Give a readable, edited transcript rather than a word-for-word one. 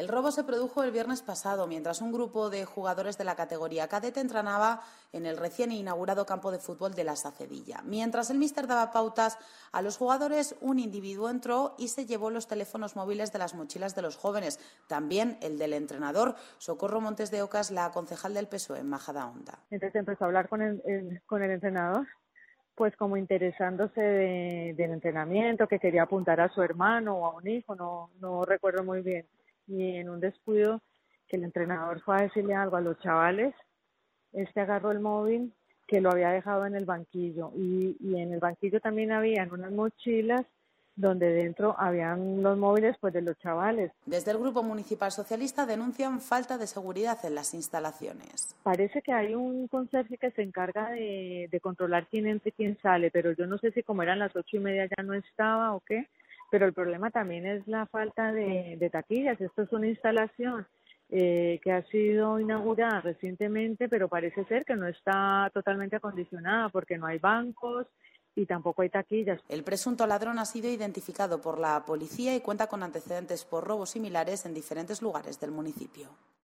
El robo se produjo el viernes pasado, mientras un grupo de jugadores de la categoría cadete entrenaba en el recién inaugurado campo de fútbol de la Sacedilla. Mientras el míster daba pautas a los jugadores, un individuo entró y se llevó los teléfonos móviles de las mochilas de los jóvenes, también el del entrenador. Socorro Montes de Ocas, la concejal del PSOE en Majadahonda. Entonces empezó a hablar con el entrenador, pues como interesándose del entrenamiento, que quería apuntar a su hermano o a un hijo, no recuerdo muy bien. Y en un descuido que el entrenador fue a decirle algo a los chavales, agarró el móvil que lo había dejado en el banquillo y en el banquillo también habían unas mochilas donde dentro habían los móviles pues de los chavales. Desde el Grupo Municipal Socialista denuncian falta de seguridad en las instalaciones. Parece que hay un conserje que se encarga de controlar quién entra y quién sale, pero yo no sé si como eran las 8:30 ya no estaba o qué, pero el problema también es la falta de taquillas. Esto es una instalación que ha sido inaugurada recientemente, pero parece ser que no está totalmente acondicionada porque no hay bancos y tampoco hay taquillas. El presunto ladrón ha sido identificado por la policía y cuenta con antecedentes por robos similares en diferentes lugares del municipio.